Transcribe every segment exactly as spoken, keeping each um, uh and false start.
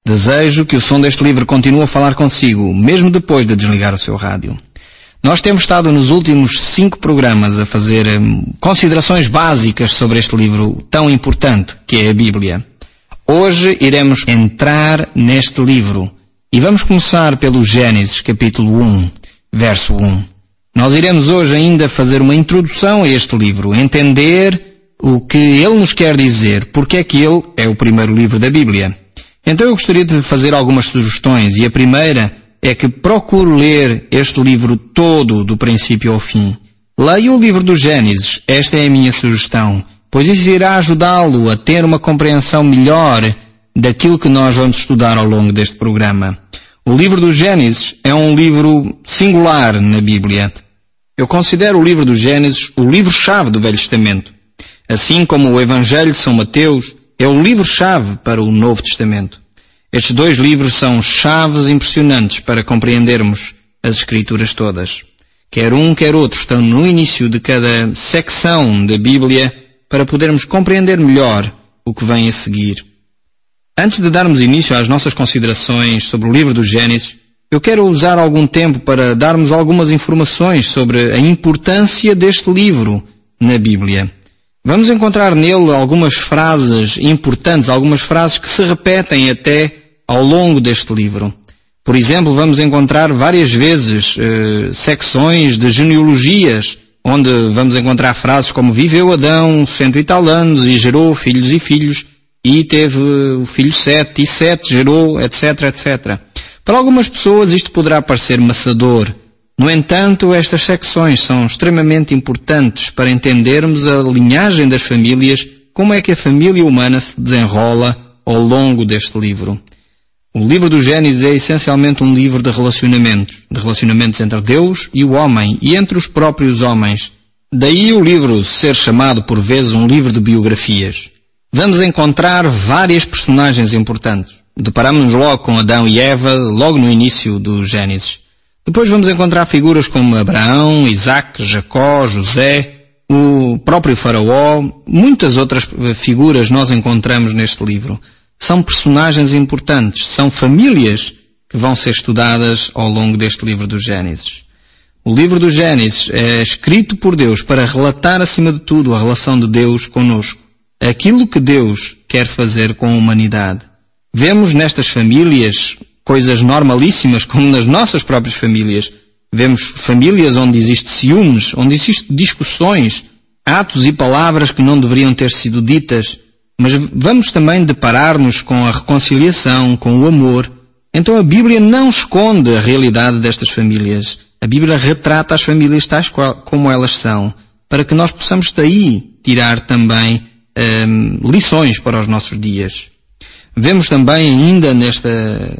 Desejo que o som deste livro continue a falar consigo, mesmo depois de desligar o seu rádio. Nós temos estado nos últimos cinco programas a fazer hum, considerações básicas sobre este livro tão importante que é a Bíblia. Hoje iremos entrar neste livro e vamos começar pelo Gênesis, capítulo um, verso um. Nós iremos hoje ainda fazer uma introdução a este livro, entender o que ele nos quer dizer, porque é que ele é o primeiro livro da Bíblia. Então eu gostaria de fazer algumas sugestões, e a primeira é que procure ler este livro todo, do princípio ao fim. Leia o livro do Gênesis, esta é a minha sugestão, pois isso irá ajudá-lo a ter uma compreensão melhor daquilo que nós vamos estudar ao longo deste programa. O livro do Gênesis é um livro singular na Bíblia. Eu considero o livro do Gênesis o livro-chave do Velho Testamento. Assim como o Evangelho de São Mateus é o livro-chave para o Novo Testamento. Estes dois livros são chaves impressionantes para compreendermos as Escrituras todas. Quer um, quer outro estão no início de cada secção da Bíblia para podermos compreender melhor o que vem a seguir. Antes de darmos início às nossas considerações sobre o livro do Gênesis, eu quero usar algum tempo para darmos algumas informações sobre a importância deste livro na Bíblia. Vamos encontrar nele algumas frases importantes, algumas frases que se repetem até ao longo deste livro. Por exemplo, vamos encontrar várias vezes eh, secções de genealogias, onde vamos encontrar frases como viveu Adão cento e tal anos e gerou filhos e filhos, e teve o filho sete, e sete gerou, etc, etcétera. Para algumas pessoas isto poderá parecer maçador. No entanto, estas secções são extremamente importantes para entendermos a linhagem das famílias, como é que a família humana se desenrola ao longo deste livro. O livro do Gênesis é essencialmente um livro de relacionamentos, de relacionamentos entre Deus e o homem e entre os próprios homens. Daí o livro ser chamado por vezes um livro de biografias. Vamos encontrar várias personagens importantes. Deparamos-nos logo com Adão e Eva, logo no início do Gênesis. Depois vamos encontrar figuras como Abraão, Isaac, Jacó, José, o próprio Faraó, muitas outras figuras nós encontramos neste livro. São personagens importantes, são famílias que vão ser estudadas ao longo deste livro do Gênesis. O livro do Gênesis é escrito por Deus para relatar acima de tudo a relação de Deus conosco, aquilo que Deus quer fazer com a humanidade. Vemos nestas famílias coisas normalíssimas, como nas nossas próprias famílias. Vemos famílias onde existe ciúmes, onde existem discussões, atos e palavras que não deveriam ter sido ditas. Mas vamos também deparar-nos com a reconciliação, com o amor. Então a Bíblia não esconde a realidade destas famílias. A Bíblia retrata as famílias tais como elas são, para que nós possamos daí tirar também hum, lições para os nossos dias. Vemos também ainda nesta,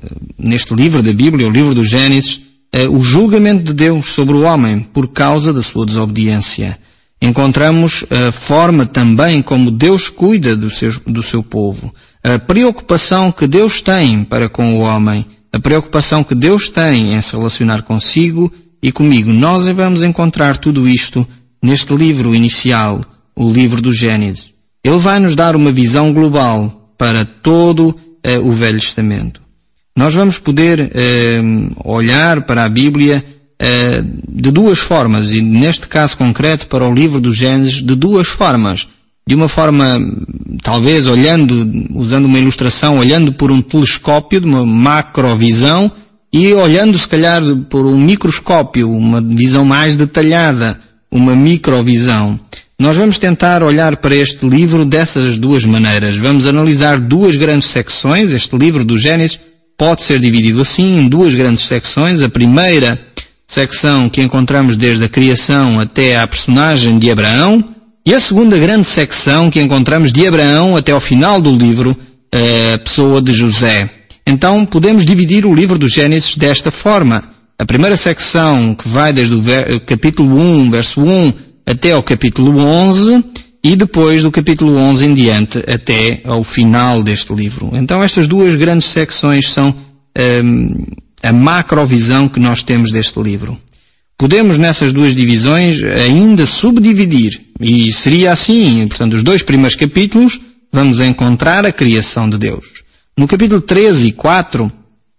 neste livro da Bíblia, o livro do Gênesis, o julgamento de Deus sobre o homem por causa da sua desobediência. Encontramos a forma também como Deus cuida do seu, do seu povo, a preocupação que Deus tem para com o homem, a preocupação que Deus tem em se relacionar consigo e comigo. Nós vamos encontrar tudo isto neste livro inicial, o livro do Gênesis. Ele vai nos dar uma visão global para todo uh, o Velho Testamento. Nós vamos poder uh, olhar para a Bíblia uh, de duas formas, e neste caso concreto para o livro do Gênesis, de duas formas. De uma forma, talvez olhando, usando uma ilustração, olhando por um telescópio, de uma macrovisão, e olhando se calhar por um microscópio, uma visão mais detalhada, uma microvisão. Nós vamos tentar olhar para este livro dessas duas maneiras. Vamos analisar duas grandes secções. Este livro do Gênesis pode ser dividido assim em duas grandes secções. A primeira secção que encontramos desde a criação até à personagem de Abraão, e a segunda grande secção que encontramos de Abraão até ao final do livro, a pessoa de José. Então podemos dividir o livro do Gênesis desta forma. A primeira secção que vai desde o capítulo um, verso um, até ao capítulo onze, e depois do capítulo onze em diante até ao final deste livro. Então estas duas grandes secções são hum, a macrovisão que nós temos deste livro. Podemos nessas duas divisões ainda subdividir, e seria assim, portanto, os dois primeiros capítulos vamos encontrar a criação de Deus. No capítulo treze e quatro,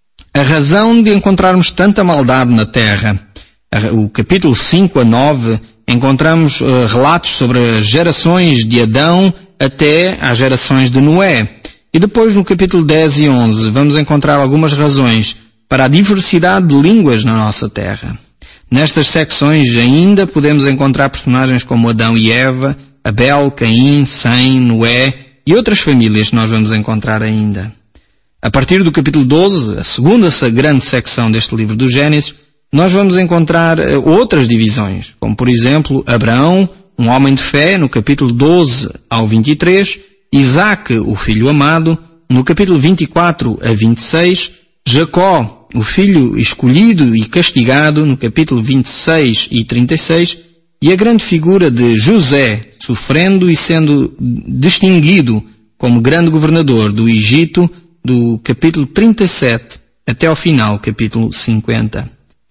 a razão de encontrarmos tanta maldade na terra. O capítulo cinco a nove, encontramos uh, relatos sobre as gerações de Adão até às gerações de Noé. E depois no capítulo dez e onze vamos encontrar algumas razões para a diversidade de línguas na nossa terra. Nestas secções ainda podemos encontrar personagens como Adão e Eva, Abel, Caim, Sem, Noé e outras famílias que nós vamos encontrar ainda. A partir do capítulo doze, a segunda grande secção deste livro do Gênesis, nós vamos encontrar outras divisões, como por exemplo Abraão, um homem de fé, no capítulo doze ao vinte e três, Isaque, o filho amado, no capítulo vinte e quatro a vinte e seis, Jacó, o filho escolhido e castigado, no capítulo vinte e seis e trinta e seis, e a grande figura de José, sofrendo e sendo distinguido como grande governador do Egito, do capítulo trinta e sete até ao final, capítulo cinquenta.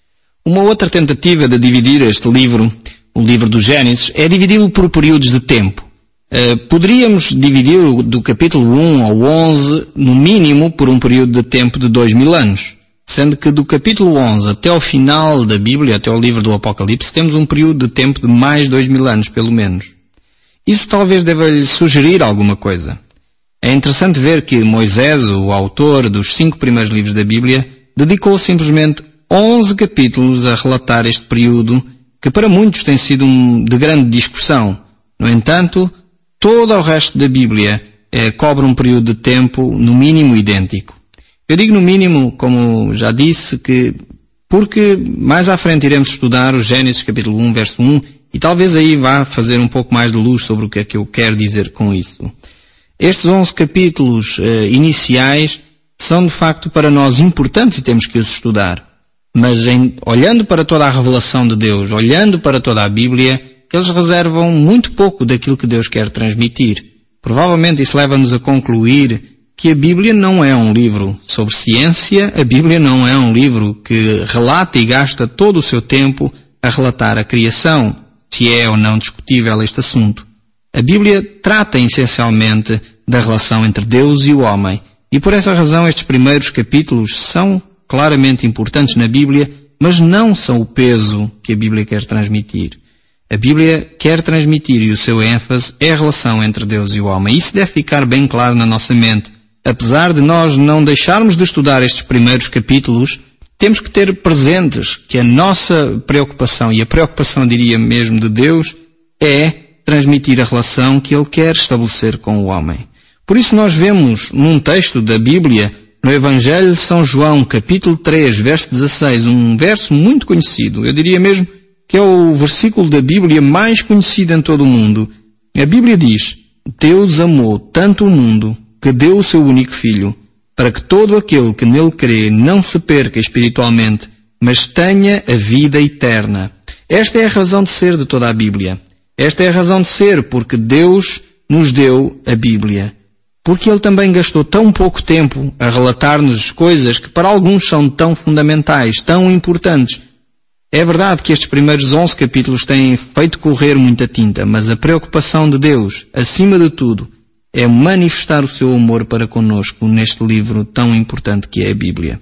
Uma outra tentativa de dividir este livro, o livro do Gênesis, é dividi-lo por períodos de tempo. Uh, poderíamos dividir do capítulo um ao onze, no mínimo, por um período de tempo de dois mil anos. Sendo que do capítulo onze até ao final da Bíblia, até ao livro do Apocalipse, temos um período de tempo de mais dois mil anos, pelo menos. Isso talvez deva-lhe sugerir alguma coisa. É interessante ver que Moisés, o autor dos cinco primeiros livros da Bíblia, dedicou simplesmente onze capítulos a relatar este período, que para muitos tem sido um, de grande discussão. No entanto, todo o resto da Bíblia eh, cobre um período de tempo, no mínimo, idêntico. Eu digo no mínimo, como já disse, que porque mais à frente iremos estudar o Gênesis capítulo um, verso um, e talvez aí vá fazer um pouco mais de luz sobre o que é que eu quero dizer com isso. Estes onze capítulos eh, iniciais são de facto para nós importantes e temos que os estudar. Mas em, olhando para toda a revelação de Deus, olhando para toda a Bíblia, eles reservam muito pouco daquilo que Deus quer transmitir. Provavelmente isso leva-nos a concluir que a Bíblia não é um livro sobre ciência, a Bíblia não é um livro que relata e gasta todo o seu tempo a relatar a criação, se é ou não discutível este assunto. A Bíblia trata essencialmente da relação entre Deus e o homem, e por essa razão estes primeiros capítulos são claramente importantes na Bíblia, mas não são o peso que a Bíblia quer transmitir. A Bíblia quer transmitir, e o seu ênfase é a relação entre Deus e o homem. Isso deve ficar bem claro na nossa mente. Apesar de nós não deixarmos de estudar estes primeiros capítulos, temos que ter presentes que a nossa preocupação, e a preocupação, diria mesmo, de Deus, é transmitir a relação que Ele quer estabelecer com o homem. Por isso nós vemos num texto da Bíblia, no Evangelho de São João, capítulo três, verso dezasseis, um verso muito conhecido. Eu diria mesmo que é o versículo da Bíblia mais conhecido em todo o mundo. A Bíblia diz: Deus amou tanto o mundo que deu o seu único Filho, para que todo aquele que nele crê não se perca espiritualmente, mas tenha a vida eterna. Esta é a razão de ser de toda a Bíblia. Esta é a razão de ser porque Deus nos deu a Bíblia. Porque Ele também gastou tão pouco tempo a relatar-nos coisas que para alguns são tão fundamentais, tão importantes. É verdade que estes primeiros onze capítulos têm feito correr muita tinta, mas a preocupação de Deus, acima de tudo, é manifestar o seu amor para conosco neste livro tão importante que é a Bíblia.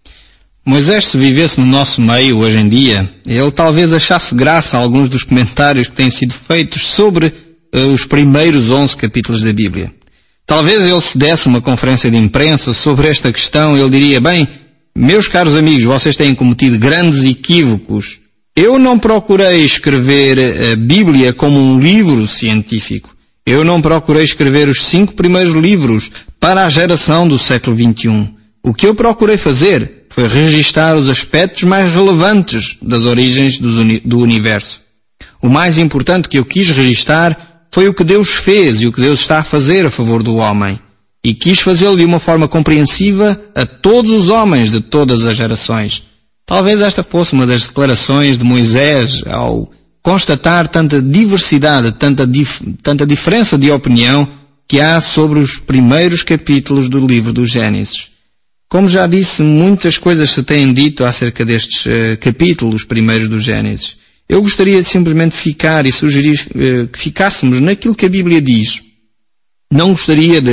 Moisés, se vivesse no nosso meio hoje em dia, ele talvez achasse graça a alguns dos comentários que têm sido feitos sobre uh, os primeiros onze capítulos da Bíblia. Talvez ele se desse uma conferência de imprensa sobre esta questão, ele diria: bem, meus caros amigos, vocês têm cometido grandes equívocos. Eu não procurei escrever a Bíblia como um livro científico. Eu não procurei escrever os cinco primeiros livros para a geração do século vinte e um. O que eu procurei fazer foi registar os aspectos mais relevantes das origens do universo. O mais importante que eu quis registar foi o que Deus fez e o que Deus está a fazer a favor do homem. E quis fazê-lo de uma forma compreensiva a todos os homens de todas as gerações. Talvez esta fosse uma das declarações de Moisés ao constatar tanta diversidade, tanta, dif- tanta diferença de opinião que há sobre os primeiros capítulos do livro do Gênesis. Como já disse, muitas coisas se têm dito acerca destes uh, capítulos primeiros do Gênesis. Eu gostaria de simplesmente ficar e sugerir uh, que ficássemos naquilo que a Bíblia diz. Não gostaria de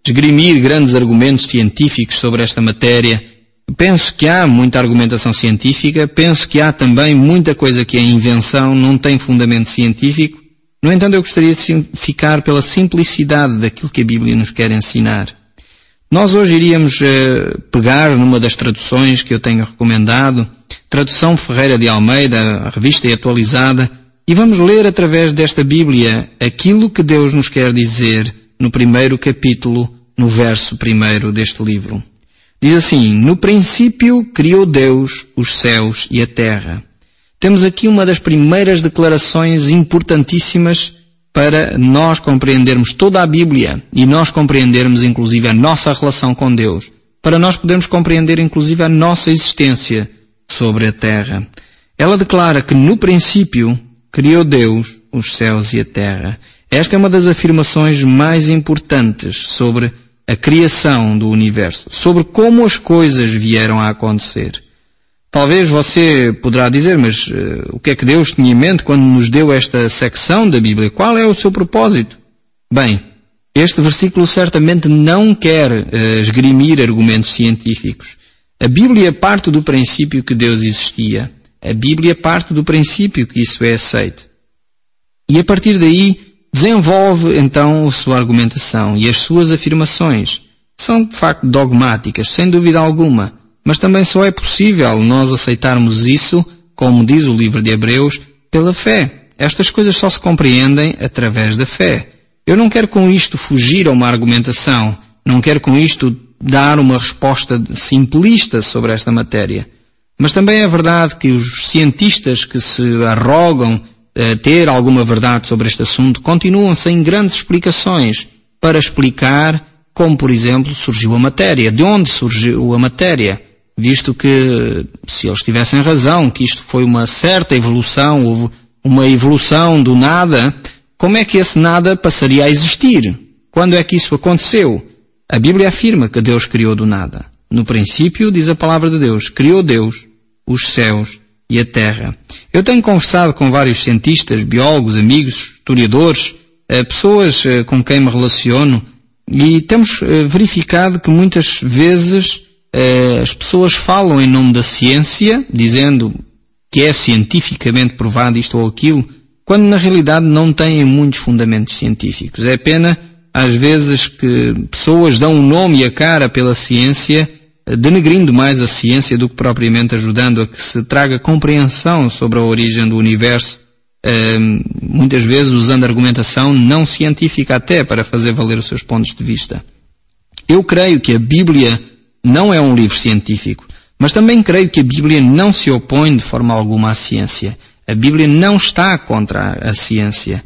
esgrimir grandes argumentos científicos sobre esta matéria. Penso que há muita argumentação científica, penso que há também muita coisa que é invenção, não tem fundamento científico. No entanto, eu gostaria de ficar pela simplicidade daquilo que a Bíblia nos quer ensinar. Nós hoje iríamos uh, pegar numa das traduções que eu tenho recomendado, tradução Ferreira de Almeida, a revista é atualizada, e vamos ler através desta Bíblia aquilo que Deus nos quer dizer no primeiro capítulo, no verso primeiro deste livro. Diz assim: no princípio criou Deus os céus e a terra. Temos aqui uma das primeiras declarações importantíssimas para nós compreendermos toda a Bíblia e nós compreendermos inclusive a nossa relação com Deus, para nós podermos compreender inclusive a nossa existência sobre a terra. Ela declara que no princípio criou Deus os céus e a terra. Esta é uma das afirmações mais importantes sobre a criação do universo, sobre como as coisas vieram a acontecer. Talvez você poderá dizer, mas uh, o que é que Deus tinha em mente quando nos deu esta secção da Bíblia? Qual é o seu propósito? Bem, este versículo certamente não quer uh, esgrimir argumentos científicos. A Bíblia parte do princípio que Deus existia. A Bíblia parte do princípio que isso é aceito. E a partir daí desenvolve então a sua argumentação e as suas afirmações. São de facto dogmáticas, sem dúvida alguma. Mas também só é possível nós aceitarmos isso, como diz o livro de Hebreus, pela fé. Estas coisas só se compreendem através da fé. Eu não quero com isto fugir a uma argumentação, não quero com isto dar uma resposta simplista sobre esta matéria. Mas também é verdade que os cientistas que se arrogam a ter alguma verdade sobre este assunto continuam sem grandes explicações para explicar como, por exemplo, surgiu a matéria, de onde surgiu a matéria. Visto que, se eles tivessem razão, que isto foi uma certa evolução, houve uma evolução do nada, como é que esse nada passaria a existir? Quando é que isso aconteceu? A Bíblia afirma que Deus criou do nada. No princípio, diz a palavra de Deus, criou Deus os céus e a terra. Eu tenho conversado com vários cientistas, biólogos, amigos, historiadores, pessoas com quem me relaciono, e temos verificado que muitas vezes as pessoas falam em nome da ciência, dizendo que é cientificamente provado isto ou aquilo, quando na realidade não têm muitos fundamentos científicos. É pena, às vezes, que pessoas dão um nome e a cara pela ciência, denegrindo mais a ciência do que propriamente ajudando a que se traga compreensão sobre a origem do universo, muitas vezes usando argumentação não científica até para fazer valer os seus pontos de vista. Eu creio que a Bíblia não é um livro científico, mas também creio que a Bíblia não se opõe de forma alguma à ciência. A Bíblia não está contra a ciência.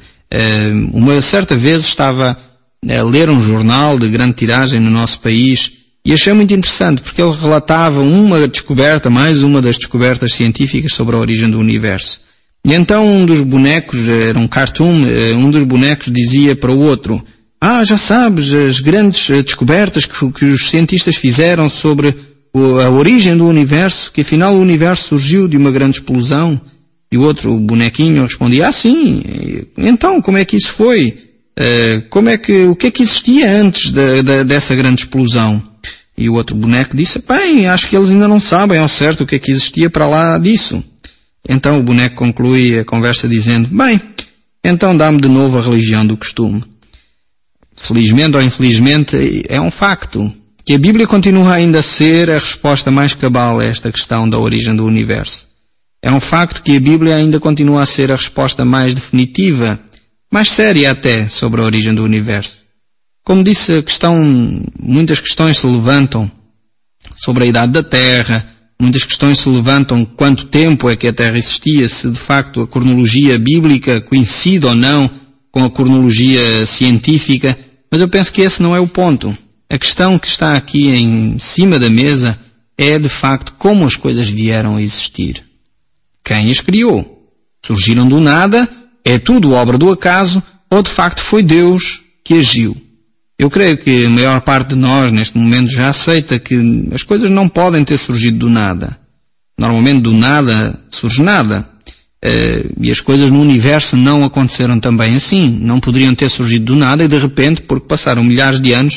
Uma certa vez estava a ler um jornal de grande tiragem no nosso país e achei muito interessante porque ele relatava uma descoberta, mais uma das descobertas científicas sobre a origem do universo. E então um dos bonecos, era um cartoon, um dos bonecos dizia para o outro: ah, já sabes, as grandes descobertas que, que os cientistas fizeram sobre a origem do universo, que afinal o universo surgiu de uma grande explosão. E o outro bonequinho respondia: ah, sim, então como é que isso foi? Uh, como é que, o que é que existia antes de, de, dessa grande explosão? E o outro boneco disse: bem, acho que eles ainda não sabem ao certo o que é que existia para lá disso. Então o boneco conclui a conversa dizendo: bem, então dá-me de novo a religião do costume. Felizmente ou infelizmente, é um facto que a Bíblia continua ainda a ser a resposta mais cabal a esta questão da origem do universo. É um facto que a Bíblia ainda continua a ser a resposta mais definitiva, mais séria até, sobre a origem do universo. Como disse, a questão, muitas questões se levantam sobre a idade da Terra, muitas questões se levantam quanto tempo é que a Terra existia, se de facto a cronologia bíblica coincide ou não com a cronologia científica. Mas eu penso que esse não é o ponto. A questão que está aqui em cima da mesa é, de facto, como as coisas vieram a existir. Quem as criou? Surgiram do nada? É tudo obra do acaso? Ou, de facto, foi Deus que agiu? Eu creio que a maior parte de nós, neste momento, já aceita que as coisas não podem ter surgido do nada. Normalmente, do nada, surge nada. Uh, e as coisas no universo não aconteceram também assim. Não poderiam ter surgido do nada e de repente, porque passaram milhares de anos,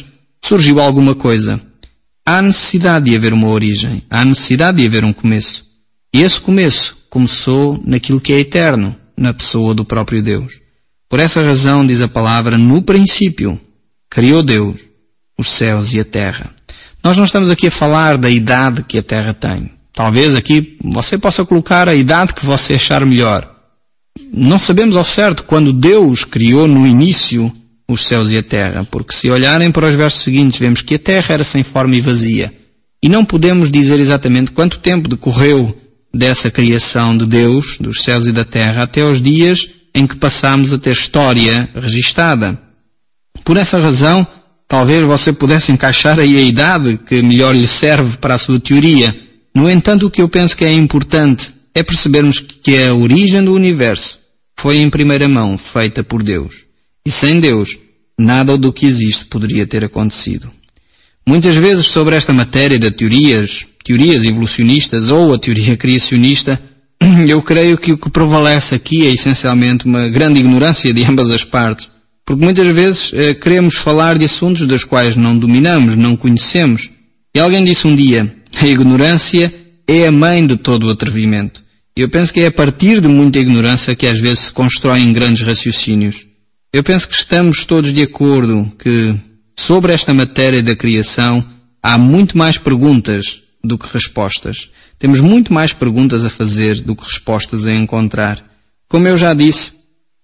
surgiu alguma coisa. Há necessidade de haver uma origem, há necessidade de haver um começo. E esse começo começou naquilo que é eterno, na pessoa do próprio Deus. Por essa razão, diz a palavra, no princípio, criou Deus os céus e a terra. Nós não estamos aqui a falar da idade que a terra tem. Talvez aqui você possa colocar a idade que você achar melhor. Não sabemos ao certo quando Deus criou no início os céus e a terra, porque se olharem para os versos seguintes, vemos que a terra era sem forma e vazia. E não podemos dizer exatamente quanto tempo decorreu dessa criação de Deus, dos céus e da terra, até os dias em que passamos a ter história registada. Por essa razão, talvez você pudesse encaixar aí a idade que melhor lhe serve para a sua teoria. No entanto, o que eu penso que é importante é percebermos que a origem do universo foi em primeira mão feita por Deus. E sem Deus, nada do que existe poderia ter acontecido. Muitas vezes sobre esta matéria de teorias, teorias evolucionistas ou a teoria criacionista, eu creio que o que prevalece aqui é essencialmente uma grande ignorância de ambas as partes. Porque muitas vezes eh, queremos falar de assuntos dos quais não dominamos, não conhecemos. E alguém disse um dia, a ignorância é a mãe de todo o atrevimento. E eu penso que é a partir de muita ignorância que às vezes se constroem grandes raciocínios. Eu penso que estamos todos de acordo que sobre esta matéria da criação há muito mais perguntas do que respostas. Temos muito mais perguntas a fazer do que respostas a encontrar. Como eu já disse,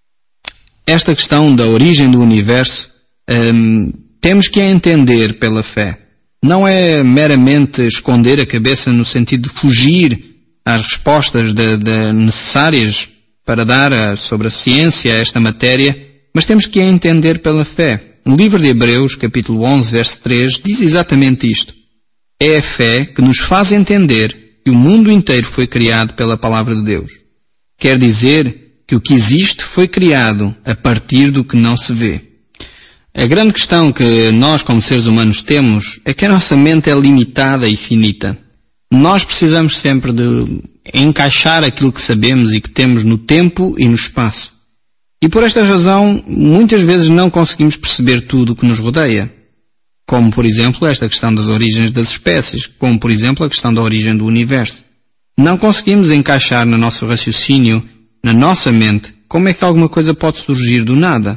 esta questão da origem do universo hum, temos que a entender pela fé. Não é meramente esconder a cabeça no sentido de fugir às respostas de, de necessárias para dar a, sobre a ciência a esta matéria, mas temos que a entender pela fé. No livro de Hebreus, capítulo onze, verso três, diz exatamente isto. É a fé que nos faz entender que o mundo inteiro foi criado pela palavra de Deus. Quer dizer que o que existe foi criado a partir do que não se vê. A grande questão que nós, como seres humanos, temos é que a nossa mente é limitada e finita. Nós precisamos sempre de encaixar aquilo que sabemos e que temos no tempo e no espaço. E por esta razão, muitas vezes não conseguimos perceber tudo o que nos rodeia. Como, por exemplo, esta questão das origens das espécies, como, por exemplo, a questão da origem do universo. Não conseguimos encaixar no nosso raciocínio, na nossa mente, como é que alguma coisa pode surgir do nada.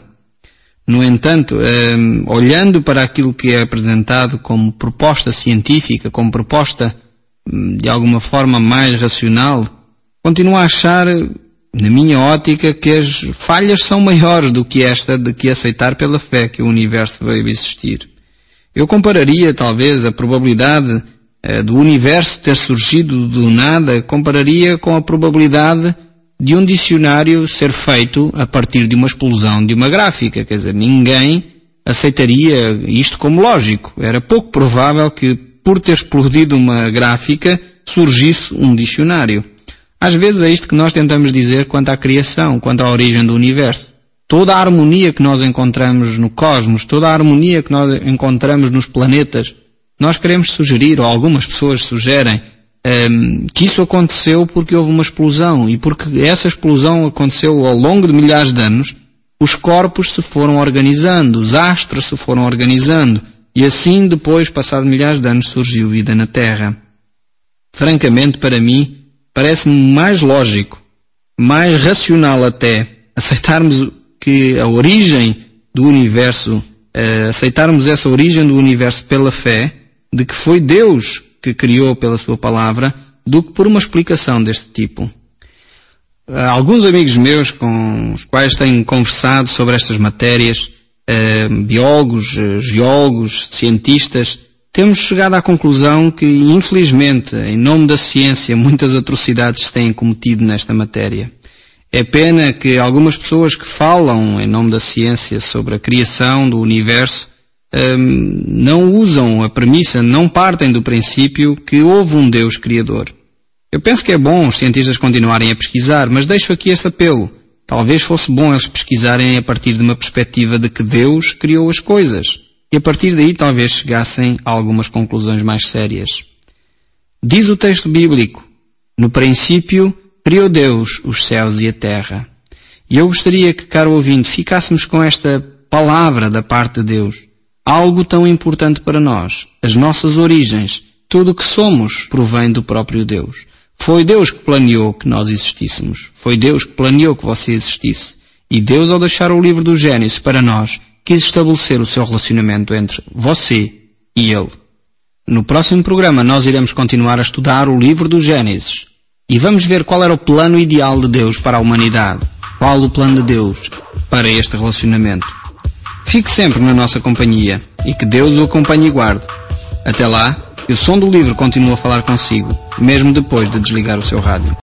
No entanto, eh, olhando para aquilo que é apresentado como proposta científica, como proposta de alguma forma mais racional, continuo a achar, na minha ótica, que as falhas são maiores do que esta de que aceitar pela fé que o universo veio existir. Eu compararia, talvez, a probabilidade eh, do universo ter surgido do nada, compararia com a probabilidade de um dicionário ser feito a partir de uma explosão de uma gráfica. Quer dizer, ninguém aceitaria isto como lógico. Era pouco provável que, por ter explodido uma gráfica, surgisse um dicionário. Às vezes é isto que nós tentamos dizer quanto à criação, quanto à origem do universo. Toda a harmonia que nós encontramos no cosmos, toda a harmonia que nós encontramos nos planetas, nós queremos sugerir, ou algumas pessoas sugerem, Um, que isso aconteceu porque houve uma explosão, e porque essa explosão aconteceu ao longo de milhares de anos, os corpos se foram organizando, os astros se foram organizando, e assim depois, passado milhares de anos, surgiu vida na Terra. Francamente, para mim, parece-me mais lógico, mais racional até, aceitarmos que a origem do universo, uh, aceitarmos essa origem do universo pela fé, de que foi Deus que criou pela sua palavra, do que por uma explicação deste tipo. Alguns amigos meus com os quais tenho conversado sobre estas matérias, eh, biólogos, geólogos, cientistas, temos chegado à conclusão que, infelizmente, em nome da ciência, muitas atrocidades se têm cometido nesta matéria. É pena que algumas pessoas que falam em nome da ciência sobre a criação do universo Um, não usam a premissa, não partem do princípio que houve um Deus criador. Eu penso que é bom os cientistas continuarem a pesquisar, mas deixo aqui este apelo. Talvez fosse bom eles pesquisarem a partir de uma perspectiva de que Deus criou as coisas. E a partir daí talvez chegassem a algumas conclusões mais sérias. Diz o texto bíblico, no princípio criou Deus os céus e a terra. E eu gostaria que, caro ouvinte, ficássemos com esta palavra da parte de Deus. algo tão importante para nós, as nossas origens, tudo o que somos provém do próprio Deus. Foi Deus que planeou que nós existíssemos. Foi Deus que planeou que você existisse. E Deus, ao deixar o livro do Gênesis para nós, quis estabelecer o seu relacionamento entre você e Ele. No próximo programa nós iremos continuar a estudar o livro do Gênesis e vamos ver qual era o plano ideal de Deus para a humanidade. Qual o plano de Deus para este relacionamento. Fique sempre na nossa companhia e que Deus o acompanhe e guarde. Até lá, o som do livro continua a falar consigo, mesmo depois de desligar o seu rádio.